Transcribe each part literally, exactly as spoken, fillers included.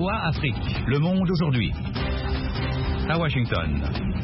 O A Afrique, Le Monde aujourd'hui. À Washington.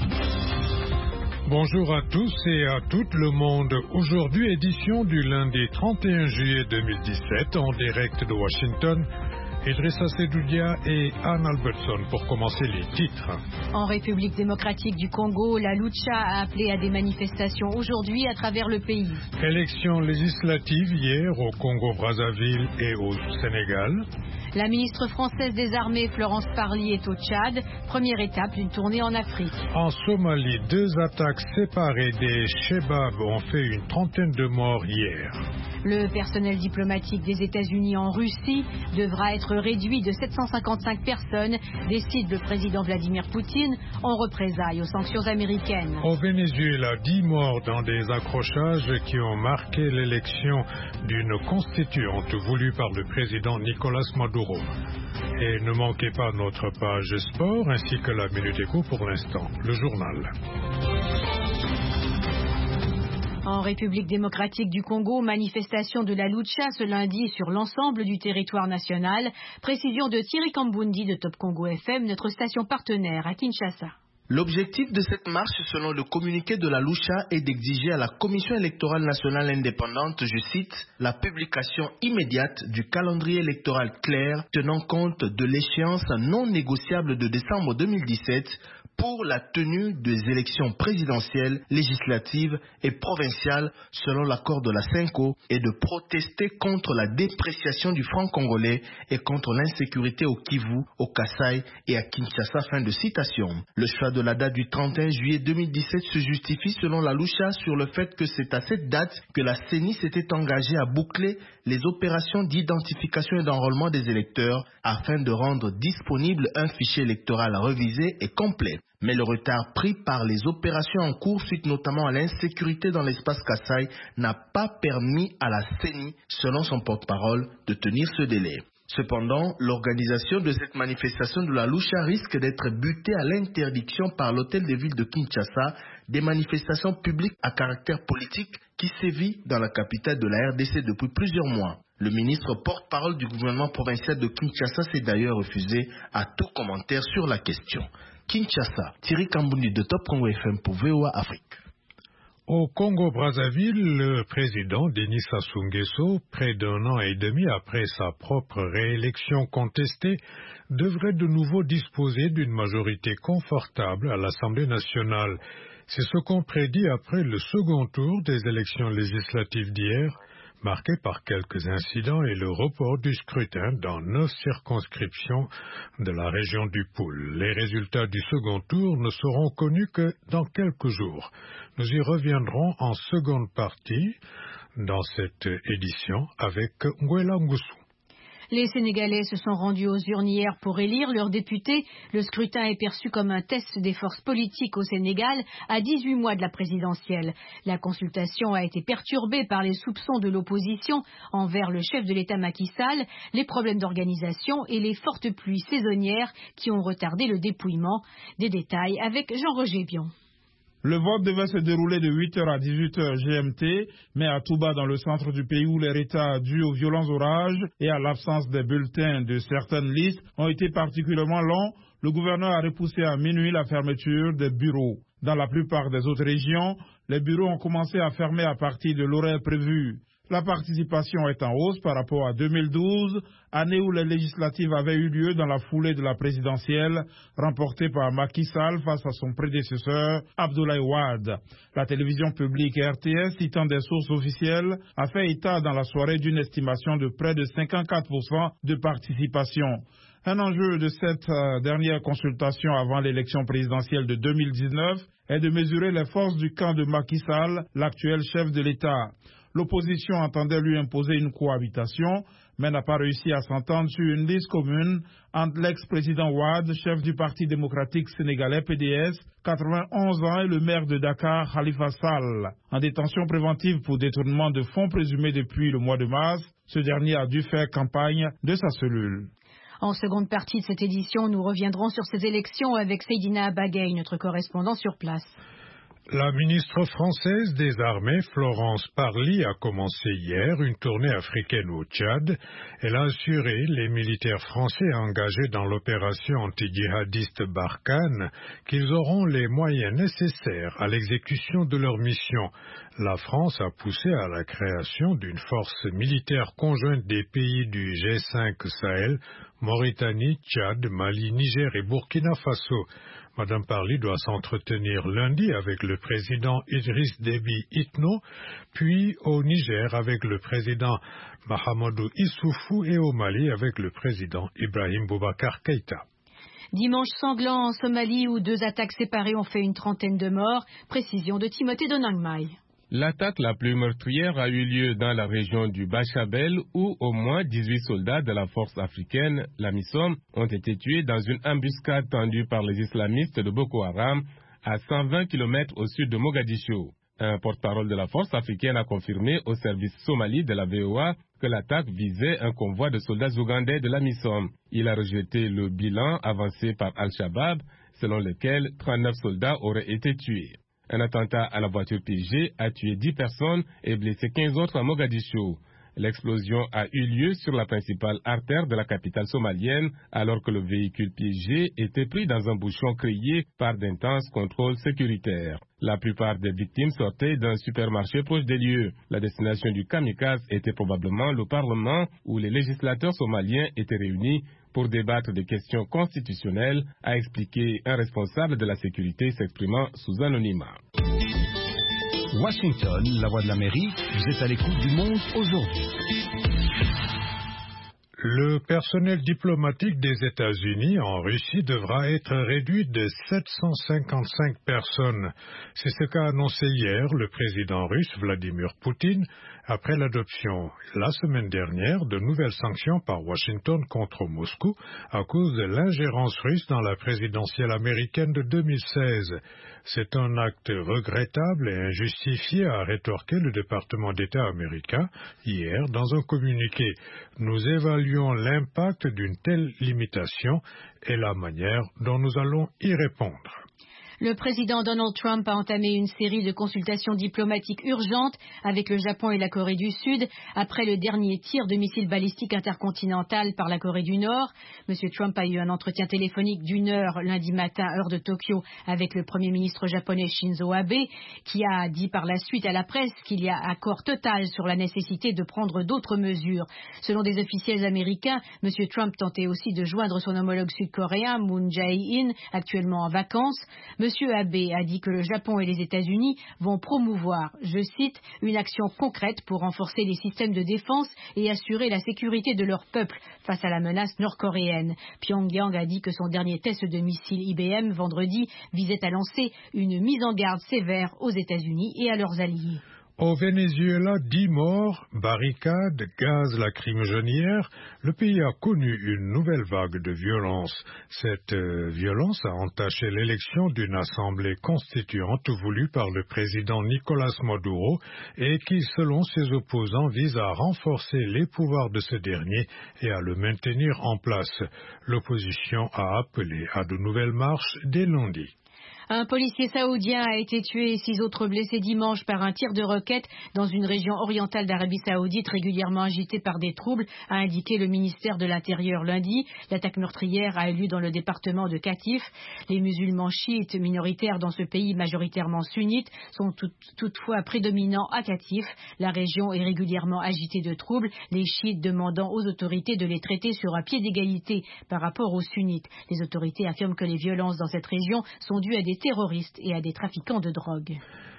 Bonjour à tous et à toutes, Le Monde aujourd'hui, édition du lundi trente et un juillet deux mille dix-sept, en direct de Washington. Idrissa Sedoudia et Anne Albertson pour commencer les titres. En République démocratique du Congo, la Lucha a appelé à des manifestations aujourd'hui à travers le pays. Élections législatives hier au Congo-Brazzaville et au Sénégal. La ministre française des Armées, Florence Parly, est au Tchad, première étape d'une tournée en Afrique. En Somalie, deux attaques séparées des Shebab ont fait une trentaine de morts hier. Le personnel diplomatique des États-Unis en Russie devra être réduit de sept cent cinquante-cinq personnes, décide le président Vladimir Poutine, en représailles aux sanctions américaines. Au Venezuela, dix morts dans des accrochages qui ont marqué l'élection d'une constituante voulue par le président Nicolas Maduro. Et ne manquez pas notre page sport ainsi que la Minute Éco pour l'instant, le journal. En République démocratique du Congo, manifestation de la Lucha ce lundi sur l'ensemble du territoire national. Précision de Thierry Kambundi de Top Congo F M, notre station partenaire à Kinshasa. L'objectif de cette marche, selon le communiqué de la Lucha, est d'exiger à la Commission électorale nationale indépendante, je cite, la publication immédiate du calendrier électoral clair tenant compte de l'échéance non négociable de décembre deux mille dix-sept pour la tenue des élections présidentielles, législatives et provinciales selon l'accord de la CENCO et de protester contre la dépréciation du franc congolais et contre l'insécurité au Kivu, au Kasaï et à Kinshasa. Fin de citation. Le choix de la date du trente et un juillet deux mille dix-sept se justifie selon la Lucha sur le fait que c'est à cette date que la C E N I s'était engagée à boucler les opérations d'identification et d'enrôlement des électeurs afin de rendre disponible un fichier électoral révisé et complet. Mais le retard pris par les opérations en cours suite notamment à l'insécurité dans l'espace Kasaï n'a pas permis à la C E N I, selon son porte-parole, de tenir ce délai. Cependant, l'organisation de cette manifestation de la Lucha risque d'être butée à l'interdiction par l'hôtel de ville de Kinshasa des manifestations publiques à caractère politique qui sévit dans la capitale de la R D C depuis plusieurs mois. Le ministre porte-parole du gouvernement provincial de Kinshasa s'est d'ailleurs refusé à tout commentaire sur la question. Kinshasa, Thierry Kambundi de Top Congo F M pour V O A Afrique. Au Congo-Brazzaville, le président Denis Sassou Nguesso, près d'un an et demi après sa propre réélection contestée, devrait de nouveau disposer d'une majorité confortable à l'Assemblée nationale. C'est ce qu'on prédit après le second tour des élections législatives d'hier, marqué par quelques incidents et le report du scrutin dans neuf circonscriptions de la région du Poul. Les résultats du second tour ne seront connus que dans quelques jours. Nous y reviendrons en seconde partie dans cette édition avec Nguela Ngusu. Les Sénégalais se sont rendus aux urnes hier pour élire leurs députés. Le scrutin est perçu comme un test des forces politiques au Sénégal à dix-huit mois de la présidentielle. La consultation a été perturbée par les soupçons de l'opposition envers le chef de l'État Macky Sall, les problèmes d'organisation et les fortes pluies saisonnières qui ont retardé le dépouillement. Des détails avec Jean-Roger Bion. Le vote devait se dérouler de huit heures à dix-huit heures G M T, mais à Touba, dans le centre du pays où les retards dus aux violents orages et à l'absence des bulletins de certaines listes ont été particulièrement longs, le gouverneur a repoussé à minuit la fermeture des bureaux. Dans la plupart des autres régions, les bureaux ont commencé à fermer à partir de l'horaire prévu. La participation est en hausse par rapport à deux mille douze, année où les législatives avaient eu lieu dans la foulée de la présidentielle, remportée par Macky Sall face à son prédécesseur Abdoulaye Wade. La télévision publique R T S, citant des sources officielles, a fait état dans la soirée d'une estimation de près de cinquante-quatre pour cent de participation. Un enjeu de cette euh, dernière consultation avant l'élection présidentielle de deux mille dix-neuf est de mesurer les forces du camp de Macky Sall, l'actuel chef de l'État. L'opposition entendait lui imposer une cohabitation, mais n'a pas réussi à s'entendre sur une liste commune entre l'ex-président Wade, chef du Parti démocratique sénégalais P D S, quatre-vingt-onze ans, et le maire de Dakar, Khalifa Sall. En détention préventive pour détournement de fonds présumés depuis le mois de mars, ce dernier a dû faire campagne de sa cellule. En seconde partie de cette édition, nous reviendrons sur ces élections avec Seydina Abagay, notre correspondant sur place. La ministre française des Armées, Florence Parly, a commencé hier une tournée africaine au Tchad. Elle a assuré les militaires français engagés dans l'opération anti-djihadiste Barkhane qu'ils auront les moyens nécessaires à l'exécution de leur mission. La France a poussé à la création d'une force militaire conjointe des pays du G cinq Sahel, Mauritanie, Tchad, Mali, Niger et Burkina Faso. Madame Parly doit s'entretenir lundi avec le président Idriss Déby Itno, puis au Niger avec le président Mahamadou Issoufou et au Mali avec le président Ibrahim Boubacar Keïta. Dimanche sanglant en Somalie où deux attaques séparées ont fait une trentaine de morts. Précision de Timothée Donangmai. L'attaque la plus meurtrière a eu lieu dans la région du Bachabel où au moins dix-huit soldats de la force africaine, la MISOM, ont été tués dans une embuscade tendue par les islamistes de Boko Haram à cent vingt kilomètres au sud de Mogadiscio. Un porte-parole de la force africaine a confirmé au service somali de la V O A que l'attaque visait un convoi de soldats ougandais de la MISOM. Il a rejeté le bilan avancé par Al-Shabaab selon lequel trente-neuf soldats auraient été tués. Un attentat à la voiture piégée a tué dix personnes et blessé quinze autres à Mogadiscio. L'explosion a eu lieu sur la principale artère de la capitale somalienne alors que le véhicule piégé était pris dans un bouchon créé par d'intenses contrôles sécuritaires. La plupart des victimes sortaient d'un supermarché proche des lieux. La destination du kamikaze était probablement le Parlement où les législateurs somaliens étaient réunis pour débattre des questions constitutionnelles, a expliqué un responsable de la sécurité s'exprimant sous anonymat. Washington, la voix de l'Amérique, vous êtes à l'écoute du monde aujourd'hui. Le personnel diplomatique des États-Unis en Russie devra être réduit de sept cent cinquante-cinq personnes. C'est ce qu'a annoncé hier le président russe Vladimir Poutine après l'adoption la semaine dernière de nouvelles sanctions par Washington contre Moscou à cause de l'ingérence russe dans la présidentielle américaine de deux mille seize. C'est un acte regrettable et injustifié, a rétorqué le département d'État américain hier dans un communiqué. Nous évaluons l'impact d'une telle limitation et la manière dont nous allons y répondre. Le président Donald Trump a entamé une série de consultations diplomatiques urgentes avec le Japon et la Corée du Sud après le dernier tir de missile balistique intercontinental par la Corée du Nord. Monsieur Trump a eu un entretien téléphonique d'une heure lundi matin, heure de Tokyo, avec le Premier ministre japonais Shinzo Abe, qui a dit par la suite à la presse qu'il y a accord total sur la nécessité de prendre d'autres mesures. Selon des officiels américains, Monsieur Trump tentait aussi de joindre son homologue sud-coréen Moon Jae-in, actuellement en vacances. Monsieur Abe a dit que le Japon et les États-Unis vont promouvoir, je cite, une action concrète pour renforcer les systèmes de défense et assurer la sécurité de leur peuple face à la menace nord-coréenne. Pyongyang a dit que son dernier test de missile I B M vendredi visait à lancer une mise en garde sévère aux États-Unis et à leurs alliés. Au Venezuela, dix morts, barricades, gaz lacrymogène. Le pays a connu une nouvelle vague de violence. Cette euh, violence a entaché l'élection d'une assemblée constituante voulue par le président Nicolás Maduro et qui, selon ses opposants, vise à renforcer les pouvoirs de ce dernier et à le maintenir en place. L'opposition a appelé à de nouvelles marches dès lundi. Un policier saoudien a été tué et six autres blessés dimanche par un tir de roquette dans une région orientale d'Arabie Saoudite régulièrement agitée par des troubles, a indiqué le ministère de l'Intérieur lundi. L'attaque meurtrière a eu lieu dans le département de Qatif. Les musulmans chiites minoritaires dans ce pays majoritairement sunnites sont tout, toutefois prédominants à Qatif. La région est régulièrement agitée de troubles, les chiites demandant aux autorités de les traiter sur un pied d'égalité par rapport aux sunnites. Les autorités affirment que les violences dans cette région sont dues à des terroristes et à des trafiquants de drogue.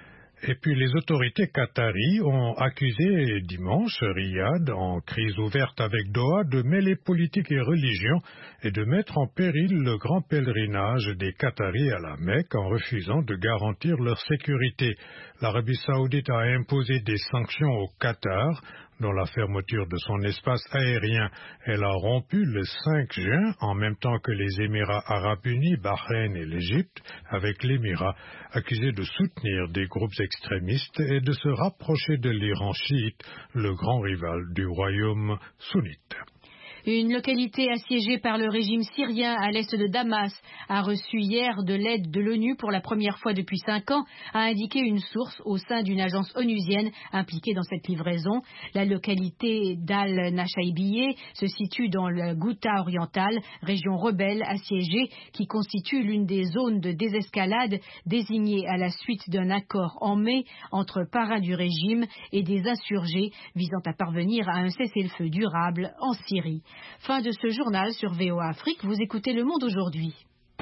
Et puis les autorités qataries ont accusé dimanche Riyad, en crise ouverte avec Doha, de mêler politique et religion et de mettre en péril le grand pèlerinage des Qataris à la Mecque en refusant de garantir leur sécurité. L'Arabie saoudite a imposé des sanctions au Qatar, dans la fermeture de son espace aérien. Elle a rompu le cinq juin, en même temps que les Émirats arabes unis, Bahreïn et l'Égypte, avec l'Émirat, accusés de soutenir des groupes extrémistes et de se rapprocher de l'Iran chiite, le grand rival du royaume sunnite. Une localité assiégée par le régime syrien à l'est de Damas a reçu hier de l'aide de l'ONU pour la première fois depuis cinq ans, a indiqué une source au sein d'une agence onusienne impliquée dans cette livraison. La localité d'Al-Nashaibiyeh se situe dans le Ghouta oriental, région rebelle assiégée qui constitue l'une des zones de désescalade désignées à la suite d'un accord en mai entre parrains du régime et des insurgés visant à parvenir à un cessez-le-feu durable en Syrie. Fin de ce journal sur V O A Afrique. Vous écoutez Le Monde aujourd'hui.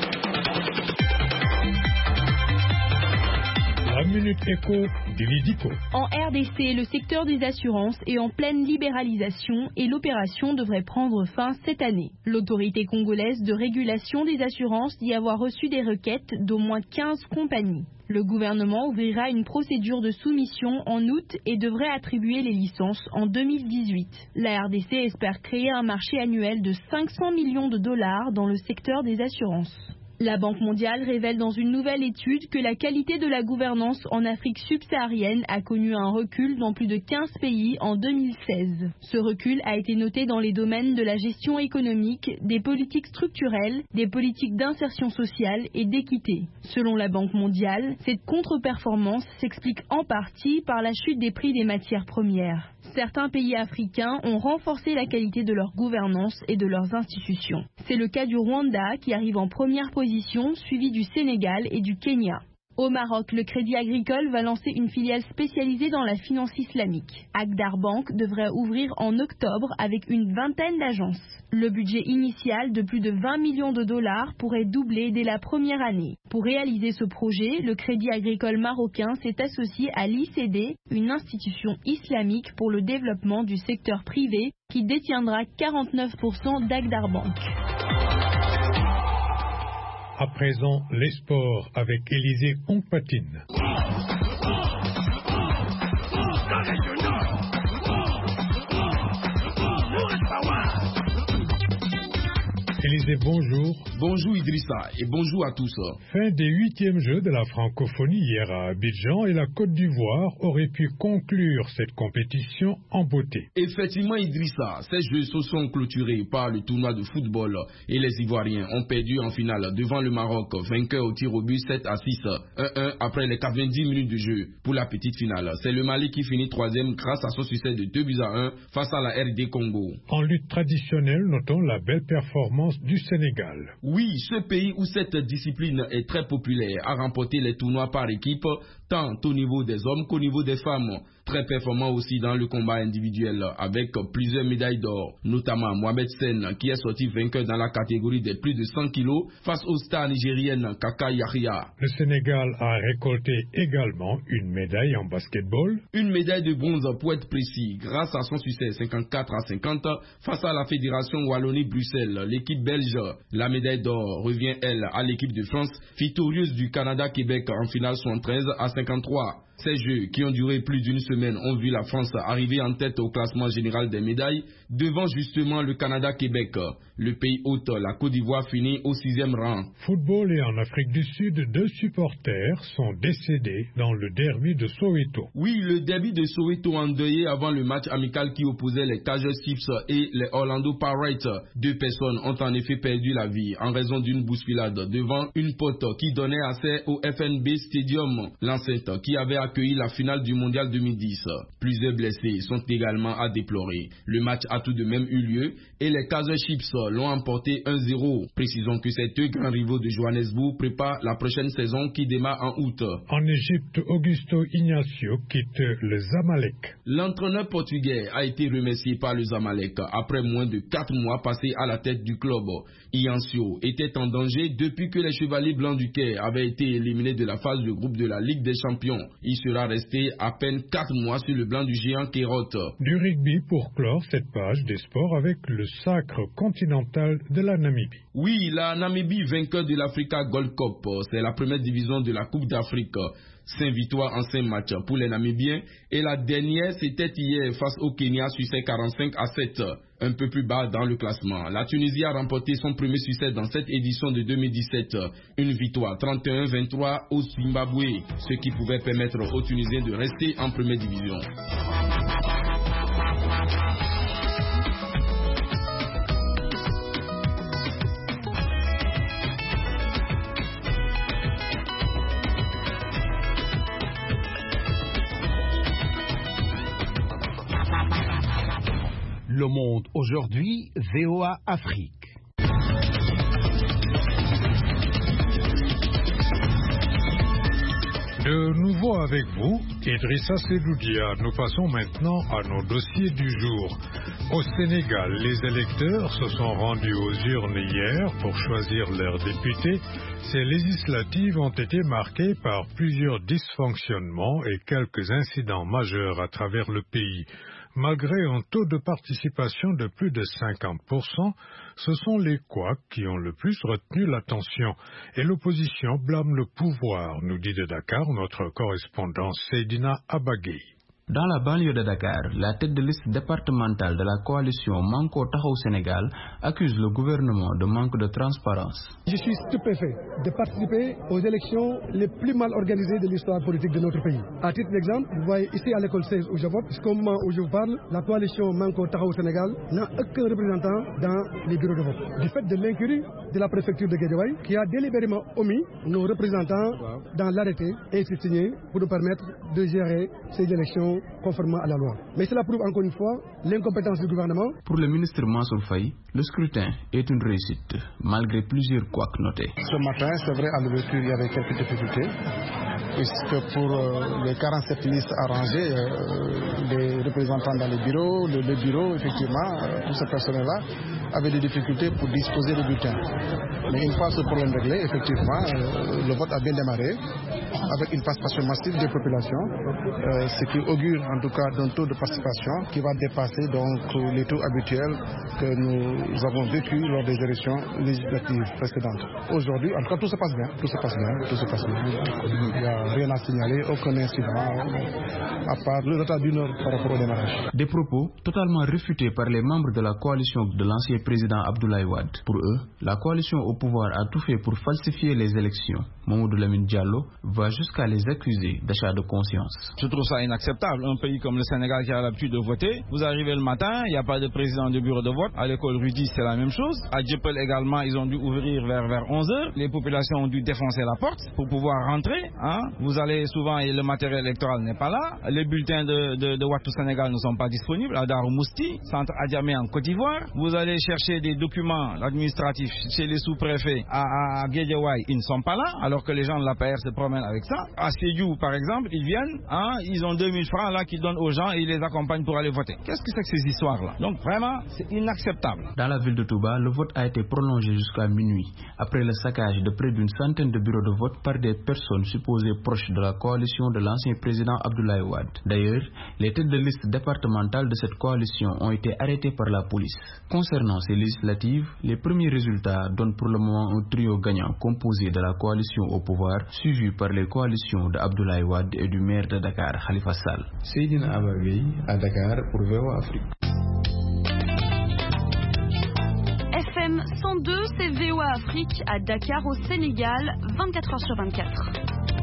La Minute Éco d'Elidico. En R D C, le secteur des assurances est en pleine libéralisation et l'opération devrait prendre fin cette année. L'autorité congolaise de régulation des assurances dit avoir reçu des requêtes d'au moins quinze compagnies. Le gouvernement ouvrira une procédure de soumission en août et devrait attribuer les licences en deux mille dix-huit. La R D C espère créer un marché annuel de cinq cents millions de dollars dans le secteur des assurances. La Banque mondiale révèle dans une nouvelle étude que la qualité de la gouvernance en Afrique subsaharienne a connu un recul dans plus de quinze pays en deux mille seize. Ce recul a été noté dans les domaines de la gestion économique, des politiques structurelles, des politiques d'insertion sociale et d'équité. Selon la Banque mondiale, cette contre-performance s'explique en partie par la chute des prix des matières premières. Certains pays africains ont renforcé la qualité de leur gouvernance et de leurs institutions. C'est le cas du Rwanda qui arrive en première position, suivi du Sénégal et du Kenya. Au Maroc, le Crédit Agricole va lancer une filiale spécialisée dans la finance islamique. Agdar Bank devrait ouvrir en octobre avec une vingtaine d'agences. Le budget initial de plus de vingt millions de dollars pourrait doubler dès la première année. Pour réaliser ce projet, le Crédit Agricole marocain s'est associé à l'I C D, une institution islamique pour le développement du secteur privé qui détiendra quarante-neuf pour cent d'Agdar Bank. À présent, les sports avec Élisée Onkpatine. Élisée, bonjour. Bonjour Idrissa et bonjour à tous. Fin des huitièmes Jeux de la francophonie hier à Abidjan et la Côte d'Ivoire aurait pu conclure cette compétition en beauté. Effectivement Idrissa, ces Jeux se sont clôturés par le tournoi de football et les Ivoiriens ont perdu en finale devant le Maroc, vainqueur au tir au but sept à six, un un après les quatre-vingt-dix minutes de jeu. Pour la petite finale, c'est le Mali qui finit troisième grâce à son succès de deux buts à un face à la R D Congo. En lutte traditionnelle, notons la belle performance du Sénégal. Oui, ce pays où cette discipline est très populaire a remporté les tournois par équipe, tant au niveau des hommes qu'au niveau des femmes. Très performant aussi dans le combat individuel avec plusieurs médailles d'or, notamment Mohamed Sen qui est sorti vainqueur dans la catégorie des plus de cent kilos face aux stars nigériennes Kaka Yahya. Le Sénégal a récolté également une médaille en basketball. Une médaille de bronze pour être précis grâce à son succès cinquante-quatre à cinquante face à la Fédération Wallonie-Bruxelles. L'équipe belge, la médaille d'or revient elle à l'équipe de France, victorieuse du Canada-Québec en finale soixante-treize à cinquante-trois. Ces Jeux qui ont duré plus d'une semaine ont vu la France arriver en tête au classement général des médailles devant justement le Canada-Québec. Le pays hôte, la Côte d'Ivoire, finit au sixième rang. Football et en Afrique du Sud, deux supporters sont décédés dans le derby de Soweto. Oui, le derby de Soweto endeuillé avant le match amical qui opposait les Kaizer Chiefs et les Orlando Pirates. Deux personnes ont en effet perdu la vie en raison d'une bousculade devant une porte qui donnait accès au F N B Stadium, l'enceinte qui avait accueilli la finale du mondial deux mille dix. Plusieurs blessés sont également à déplorer. Le match a tout de même eu lieu et les Kaizer Chiefs l'ont emporté un zéro. Précisons que ces deux grands rivaux de Johannesburg préparent la prochaine saison qui démarre en août. En Égypte, Augusto Ignacio quitte le Zamalek. L'entraîneur portugais a été remercié par le Zamalek après moins de quatre mois passés à la tête du club. Ignacio était en danger depuis que les Chevaliers Blancs du Caire avaient été éliminés de la phase de groupe de la Ligue des Champions. Il sera resté à peine quatre mois sur le blanc du géant Kérote. Du rugby pour clore cette page des sports avec le sacre continental de la Namibie. Oui, la Namibie vainqueur de l'Africa Gold Cup. C'est la première division de la Coupe d'Afrique. Cinq victoires en cinq matchs pour les Namibiens et la dernière c'était hier face au Kenya sur ses quarante-cinq à sept. Un peu plus bas dans le classement, la Tunisie a remporté son premier succès dans cette édition de deux mille dix-sept. Une victoire trente et un à vingt-trois au Zimbabwe, ce qui pouvait permettre aux Tunisiens de rester en première division. Le Monde aujourd'hui, V O A Afrique. De nouveau avec vous, Idrissa Seloudia. Nous passons maintenant à nos dossiers du jour. Au Sénégal, les électeurs se sont rendus aux urnes hier pour choisir leurs députés. Ces législatives ont été marquées par plusieurs dysfonctionnements et quelques incidents majeurs à travers le pays. Malgré un taux de participation de plus de cinquante pour cent, ce sont les couacs qui ont le plus retenu l'attention. Et l'opposition blâme le pouvoir, nous dit de Dakar notre correspondant Seydina Abagui. Dans la banlieue de Dakar, la tête de liste départementale de la coalition Manko Taxawu Sénégal accuse le gouvernement de manque de transparence. Je suis stupéfait de participer aux élections les plus mal organisées de l'histoire politique de notre pays. À titre d'exemple, vous voyez ici à l'école seize où je vote, jusqu'au moment où je vous parle, la coalition Manko Taxawu Sénégal n'a aucun représentant dans les bureaux de vote. Du fait de l'incurie de la préfecture de Guédiawaye, qui a délibérément omis nos représentants dans l'arrêté ainsi signé pour nous permettre de gérer ces élections conformément à la loi. Mais cela prouve encore une fois l'incompétence du gouvernement. Pour le ministre Mansour Faye, le scrutin est une réussite, malgré plusieurs couacs notés. Ce matin, c'est vrai, à l'ouverture, il y avait quelques difficultés, puisque pour euh, les quarante-sept listes arrangées, euh, les représentants dans les bureaux, le, le bureau, effectivement, euh, tout ce personnel-là, avait des difficultés pour disposer des bulletins. Mais une fois ce problème réglé, effectivement, euh, le vote a bien démarré, avec une participation massive des populations, euh, ce qui augure en tout cas d'un taux de participation qui va dépasser donc les taux habituels que nous avons vécu lors des élections législatives précédentes. Aujourd'hui, en tout cas, tout se passe bien, tout se passe bien, tout se passe bien. Il n'y a rien à signaler, aucun incident, à part le retard d'une heure par rapport au démarrage. Des propos totalement réfutés par les membres de la coalition de l'ancien président Abdoulaye Wade. Pour eux, la coalition au pouvoir a tout fait pour falsifier les élections. Mamadou Lamine Diallo va jusqu'à les accuser d'achat de conscience. Je trouve ça inacceptable. Un pays comme le Sénégal qui a l'habitude de voter, vous arrivez le matin, il n'y a pas de président de bureau de vote. À l'école Rudy, c'est la même chose. À Djepel également, ils ont dû ouvrir vers, vers onze heures. Les populations ont dû défoncer la porte pour pouvoir rentrer. Hein. Vous allez souvent et le matériel électoral n'est pas là. Les bulletins de, de, de Ouattou Sénégal ne sont pas disponibles. À Darou Mousti, centre Adjamé en Côte d'Ivoire. Vous allez chercher des documents administratifs chez les sous-préfets à, à Guédiawaye, ils ne sont pas là, alors que les gens de l'A P R se promènent avec ça. À Sédhiou, par exemple, ils viennent, hein, ils ont deux mille francs là qu'ils donnent aux gens et ils les accompagnent pour aller voter. Qu'est-ce que c'est que ces histoires-là? Donc vraiment, c'est inacceptable. Dans la ville de Touba, le vote a été prolongé jusqu'à minuit, après le saccage de près d'une centaine de bureaux de vote par des personnes supposées proches de la coalition de l'ancien président Abdoulaye Wade. D'ailleurs, les têtes de liste départementales de cette coalition ont été arrêtées par la police. Concernant ces législatives, les premiers résultats donnent pour le moment un trio gagnant composé de la coalition au pouvoir, suivi par les coalitions de Abdoulaye Wade et du maire de Dakar, Khalifa Sall. Seydina Abagui à Dakar pour V O A Afrique. F M cent deux, c'est V O A Afrique à Dakar au Sénégal, vingt-quatre heures sur vingt-quatre.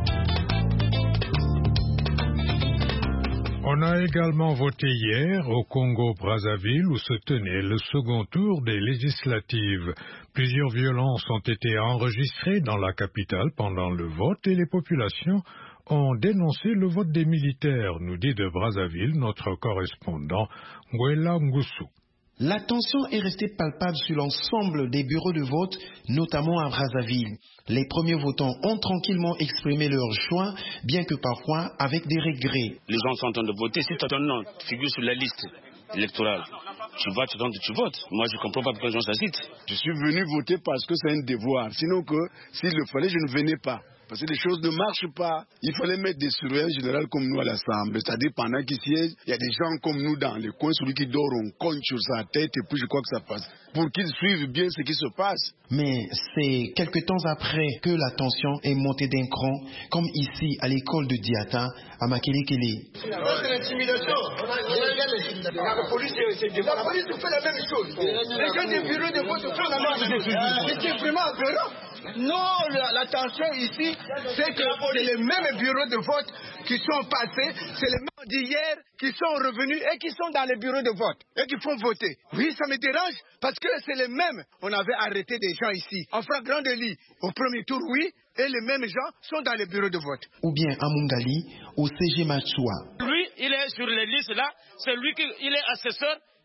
On a également voté hier au Congo-Brazzaville où se tenait le second tour des législatives. Plusieurs violences ont été enregistrées dans la capitale pendant le vote et les populations ont dénoncé le vote des militaires, nous dit de Brazzaville notre correspondant Ngwela Ngoussou. La tension est restée palpable sur l'ensemble des bureaux de vote, notamment à Brazzaville. Les premiers votants ont tranquillement exprimé leur choix, bien que parfois avec des regrets. Les gens sont en train de voter. Si ton nom figure sur la liste électorale, tu vas, tu, tu votes. Moi, je ne comprends pas pourquoi les gens s'agitent. Je suis venu voter parce que c'est un devoir. Sinon, que s'il le fallait, je ne venais pas. Parce que les choses ne marchent pas. Il fallait mettre des surveillants généraux comme nous à l'Assemblée. C'est-à-dire pendant qu'ils siègent, il y a des gens comme nous dans les coins. Celui qui dort, on cogne sur sa tête et puis je crois que ça passe. Pour qu'ils suivent bien ce qui se passe. Mais c'est quelque temps après que la tension est montée d'un cran, comme ici à l'école de Diata, à Makelekele. C'est l'intimidation. La police fait la même chose. Les gens des bureaux de vote font la même chose. C'est vraiment aberrant. Non, la, la tension ici, c'est que c'est les mêmes bureaux de vote qui sont passés, c'est les mêmes d'hier qui sont revenus et qui sont dans les bureaux de vote et qui font voter. Oui, ça me dérange parce que c'est les mêmes. On avait arrêté des gens ici en flagrant délit. Au premier tour, oui, et les mêmes gens sont dans les bureaux de vote. Ou bien à Mungali, au C G Machua. Lui, il est sur les listes là, c'est lui qui il est assesseur.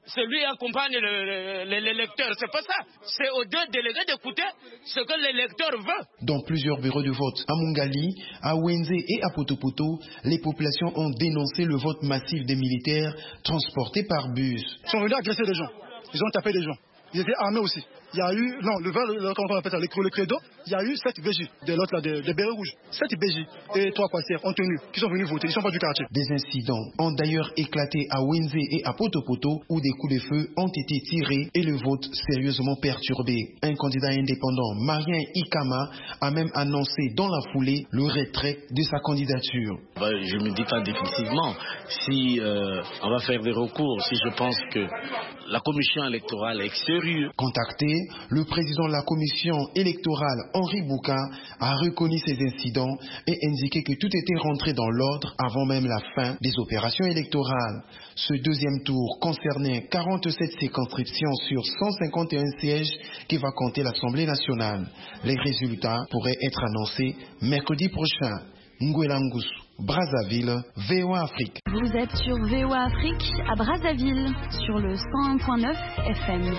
c'est lui qui accompagne l'électeur. C'est pas ça. C'est aux deux délégués d'écouter ce que l'électeur veut. Dans plusieurs bureaux de vote à Mungali, à Wenze et à Potopoto, les populations ont dénoncé le vote massif des militaires transportés par bus. Ils sont venus agresser les gens. Ils ont tapé les gens. Ils étaient armés aussi. Il y a eu, non, le vin, le, comment on appelle ça, le, le credo, il y a eu sept B J, de l'autre là, des de bérets rouges. sept B J et trois quassières ont tenu, qui sont venus voter, ils ne sont pas du quartier. Des incidents ont d'ailleurs éclaté à Wenze et à Potopoto, où des coups de feu ont été tirés et le vote sérieusement perturbé. Un candidat indépendant, Marien Ikama, a même annoncé dans la foulée le retrait de sa candidature. Bah, je ne me dis pas définitivement. Si euh, on va faire des recours, si je pense que la commission électorale est sérieuse. Contacté, le président de la commission électorale, Henri Bouka, a reconnu ces incidents et indiqué que tout était rentré dans l'ordre avant même la fin des opérations électorales. Ce deuxième tour concernait quarante-sept circonscriptions sur cent cinquante et un sièges qui va compter l'Assemblée nationale. Les résultats pourraient être annoncés mercredi prochain. Ngwelangus, Brazzaville, V O A Afrique. Vous êtes sur V O A Afrique à Brazzaville, sur le cent un point neuf F M.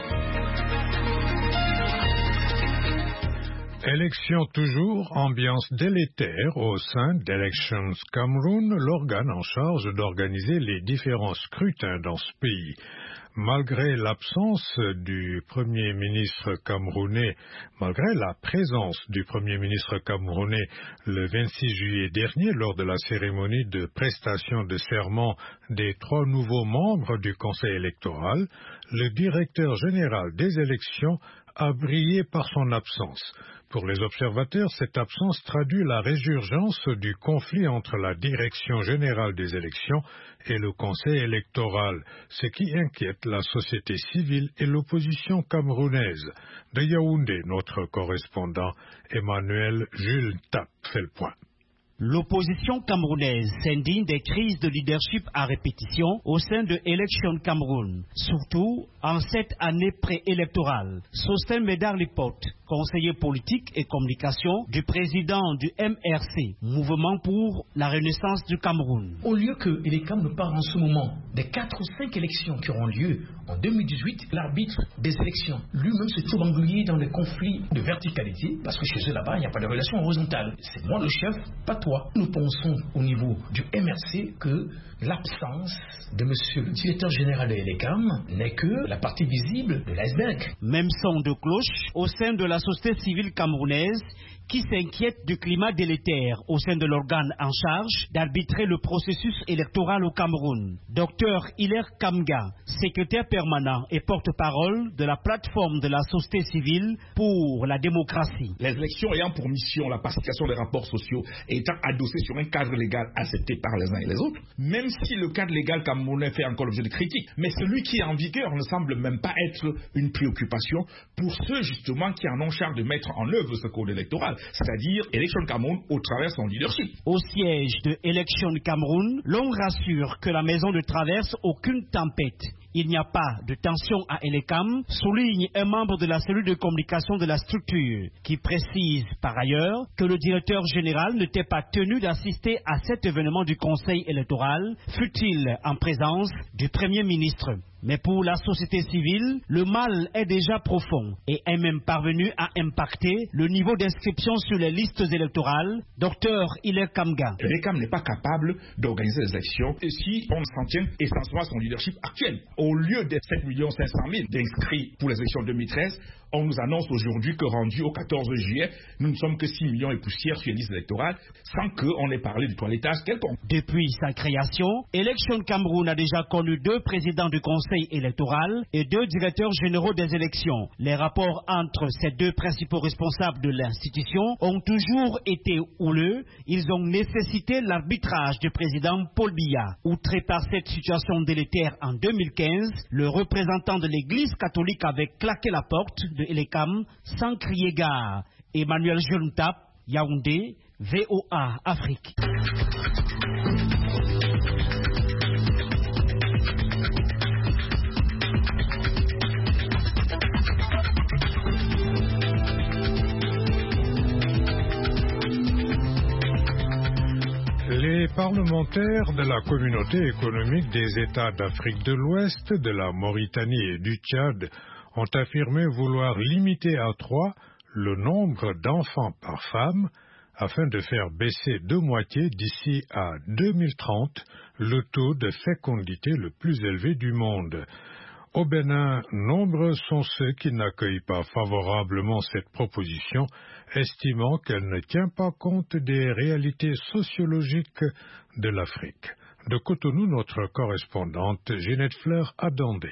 Élection toujours, ambiance délétère au sein d'Elections Cameroun, l'organe en charge d'organiser les différents scrutins dans ce pays. Malgré l'absence du Premier ministre camerounais, malgré la présence du Premier ministre camerounais le vingt-six juillet dernier lors de la cérémonie de prestation de serment des trois nouveaux membres du Conseil électoral, le directeur général des élections a brillé par son absence. Pour les observateurs, cette absence traduit la résurgence du conflit entre la direction générale des élections et le Conseil électoral, ce qui inquiète la société civile et l'opposition camerounaise. De Yaoundé, notre correspondant Emmanuel Jules Tap fait le point. L'opposition camerounaise s'indigne des crises de leadership à répétition au sein de Election Cameroun, surtout en cette année préélectorale. Sosten Medar Lipot, conseiller politique et communication du président du M R C, Mouvement pour la Renaissance du Cameroun. Au lieu que Elecam ne parle en ce moment des quatre ou cinq élections qui auront lieu en deux mille dix-huit, l'arbitre des élections lui-même se trouve englué dans des conflits de verticalité, parce que chez eux là-bas, il n'y a pas de relation horizontale. C'est moi le chef, pas toi. Nous pensons au niveau du M R C que l'absence de monsieur le directeur général de Elecam n'est que la partie visible de l'iceberg. Même son de cloche au sein de la société civile camerounaise qui s'inquiète du climat délétère au sein de l'organe en charge d'arbitrer le processus électoral au Cameroun. Docteur Hilaire Kamga, secrétaire permanent et porte-parole de la plateforme de la société civile pour la démocratie. Les élections ayant pour mission la pacification des rapports sociaux et étant adossées sur un cadre légal accepté par les uns et les autres, même si le cadre légal camerounais fait encore l'objet de critiques, mais celui qui est en vigueur ne semble même pas être une préoccupation pour ceux justement qui en ont charge de mettre en œuvre ce code électoral, c'est-à-dire Election Cameroun au travers de son leadership. Au siège de Election Cameroun, l'on rassure que la maison ne traverse aucune tempête. Il n'y a pas de tension à Elecam, souligne un membre de la cellule de communication de la structure, qui précise par ailleurs que le directeur général n'était pas tenu d'assister à cet événement du Conseil électoral, fût-il en présence du Premier ministre. Mais pour la société civile, le mal est déjà profond et est même parvenu à impacter le niveau d'inscription sur les listes électorales. Docteur Hilaire Kamga. L'Elecam n'est pas capable d'organiser les élections et si on s'en tient essentiellement à son leadership actuel. Au lieu des sept millions cinq cent mille d'inscrits pour les élections deux mille treize, on nous annonce aujourd'hui que rendu au quatorze juillet, nous ne sommes que six millions et poussières sur les listes électorales, sans qu'on ait parlé du toilettage quelconque. Depuis sa création, Election Cameroun a déjà connu deux présidents du Conseil électoral et deux directeurs généraux des élections. Les rapports entre ces deux principaux responsables de l'institution ont toujours été houleux. Ils ont nécessité l'arbitrage du président Paul Biya. Outré par cette situation délétère en deux mille quinze, le représentant de l'Église catholique avait claqué la porte de Elecam sans crier gare. Emmanuel Juntap, Yaoundé, V O A Afrique. Les parlementaires de la communauté économique des États d'Afrique de l'Ouest, de la Mauritanie et du Tchad ont affirmé vouloir limiter à trois le nombre d'enfants par femme afin de faire baisser de moitié d'ici à deux mille trente le taux de fécondité le plus élevé du monde. Au Bénin, nombreux sont ceux qui n'accueillent pas favorablement cette proposition, estimant qu'elle ne tient pas compte des réalités sociologiques de l'Afrique. De Cotonou, notre correspondante Ginette Fleur a Dandé.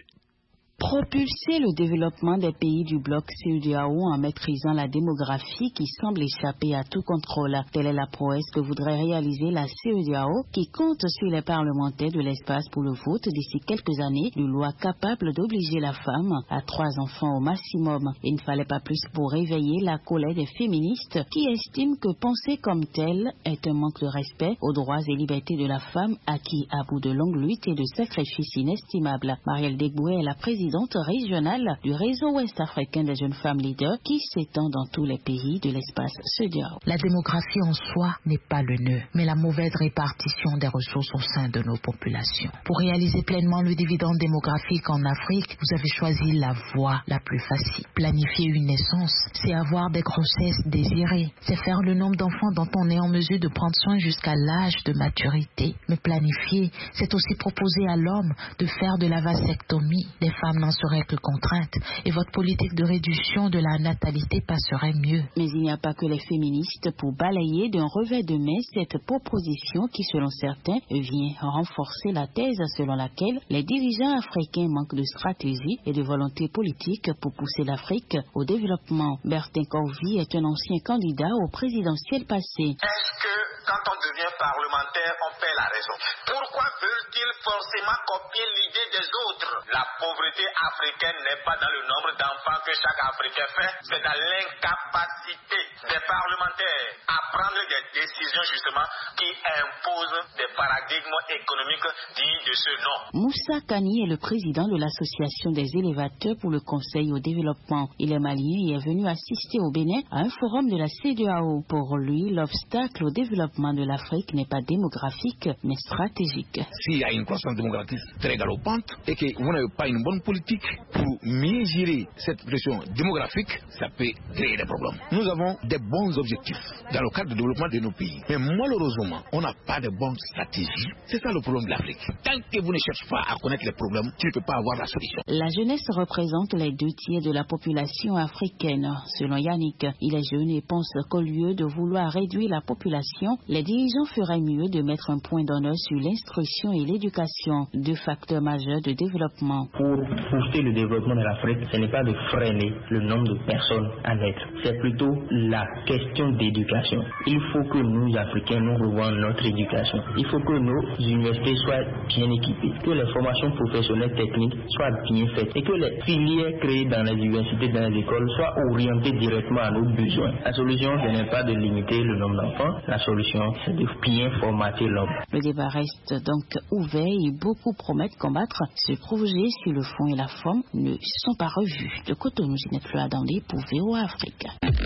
Propulser le développement des pays du bloc C E D A O en maîtrisant la démographie qui semble échapper à tout contrôle. Telle est la prouesse que voudrait réaliser la C E D A O qui compte sur les parlementaires de l'espace pour le vote d'ici quelques années d'une loi capable d'obliger la femme à trois enfants au maximum. Il ne fallait pas plus pour réveiller la colère des féministes qui estiment que penser comme tel est un manque de respect aux droits et libertés de la femme acquis à bout de longues luttes et de sacrifices inestimables. Marielle Degboué est la présidente régionale du réseau ouest-africain des jeunes femmes leaders qui s'étend dans tous les pays de l'espace C E D A O. La démographie en soi n'est pas le nœud, mais la mauvaise répartition des ressources au sein de nos populations. Pour réaliser pleinement le dividende démographique en Afrique, vous avez choisi la voie la plus facile. Planifier une naissance, c'est avoir des grossesses désirées. C'est faire le nombre d'enfants dont on est en mesure de prendre soin jusqu'à l'âge de maturité. Mais planifier, c'est aussi proposer à l'homme de faire de la vasectomie. Les femmes n'en seraient que contraintes et votre politique de réduction de la natalité passerait mieux. Mais il n'y a pas que les féministes pour balayer d'un revers de main cette proposition qui, selon certains, vient renforcer la thèse selon laquelle les dirigeants africains manquent de stratégie et de volonté politique pour pousser l'Afrique au développement. Bertin Corvi est un ancien candidat au présidentiel passé. Est-ce que quand on devient parlementaire, on perd la raison? Pourquoi veulent-ils forcément copier l'idée des autres? La pauvreté africaine n'est pas dans le nombre d'enfants que chaque Africain fait, c'est dans l'incapacité des parlementaires à prendre des décisions justement qui imposent des paradigmes économiques dignes de ce nom. Moussa Kani est le président de l'association des élévateurs pour le conseil au développement. Il est malien et est venu assister au Bénin à un forum de la C E D A O. Pour lui, l'obstacle au développement de l'Afrique n'est pas démographique, mais stratégique. S'il y a une croissance démographique très galopante et que vous n'avez pas une bonne politique pour mieux gérer cette pression démographique, ça peut créer des problèmes. Nous avons des bons objectifs dans le cadre du développement de nos pays. Mais malheureusement, on n'a pas de bonnes stratégies. C'est ça le problème de l'Afrique. Tant que vous ne cherchez pas à connaître les problèmes, tu ne peux pas avoir la solution. La jeunesse représente les deux tiers de la population africaine. Selon Yannick, il est jeune et pense qu'au lieu de vouloir réduire la population, les dirigeants feraient mieux de mettre un point d'honneur sur l'instruction et l'éducation, deux facteurs majeurs de développement. Pour pousser le développement de l'Afrique, ce n'est pas de freiner le nombre de personnes à naître, c'est plutôt la question d'éducation. Il faut que nous, Africains, nous revoions notre éducation. Il faut que nos universités soient bien équipées, que les formations professionnelles techniques soient bien faites et que les filières créées dans les universités, dans les écoles, soient orientées directement à nos besoins. La solution, ce n'est pas de limiter le nombre d'enfants, la solution, c'est de bien formater l'homme. Le débat reste donc ouvert et beaucoup promettent combattre ce projet sur le fond et la forme ne sont pas revus. De Cotonou, Ginette Fleur Dandé pour V O A Afrique.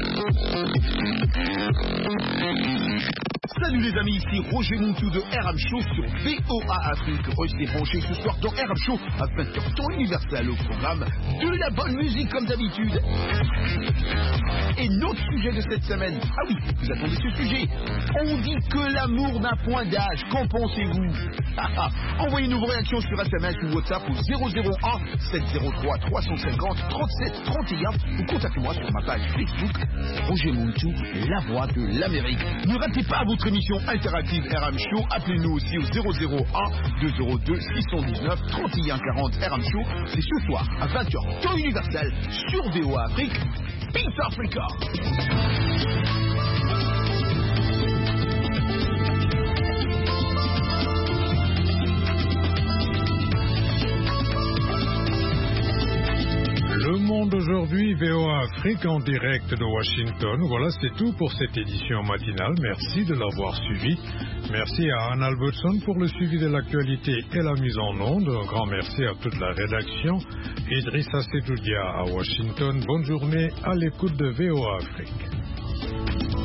Salut les amis, ici Roger Montou de R M Show sur V O A Afrique. Restez branchés ce soir dans R M Show à vingt heures temps universel au programme de la bonne musique comme d'habitude. Et notre sujet de cette semaine, ah oui, vous attendez ce sujet. On dit que l'amour n'a point d'âge, qu'en pensez-vous? Envoyez-nous vos réactions sur S M S ou WhatsApp au zéro zéro un sept zéro trois trois cent cinquante trente-sept trente et un ou contactez-moi sur ma page Facebook Roger Montou, la voix de l'Amérique. Ne ratez pas votre émission interactive R M Show. Appelez-nous aussi au zéro zéro un deux zéro deux six cent dix-neuf trente et un quarante R M Show. C'est ce soir à vingt heures temps universel sur V O A Afrique. Peace Africa. Le Monde aujourd'hui, V O A Afrique en direct de Washington. Voilà, c'est tout pour cette édition matinale. Merci de l'avoir suivi. Merci à Anne Albertson pour le suivi de l'actualité et la mise en onde. Un grand merci à toute la rédaction. Idrissa Sedoudia à Washington. Bonne journée à l'écoute de V O A Afrique.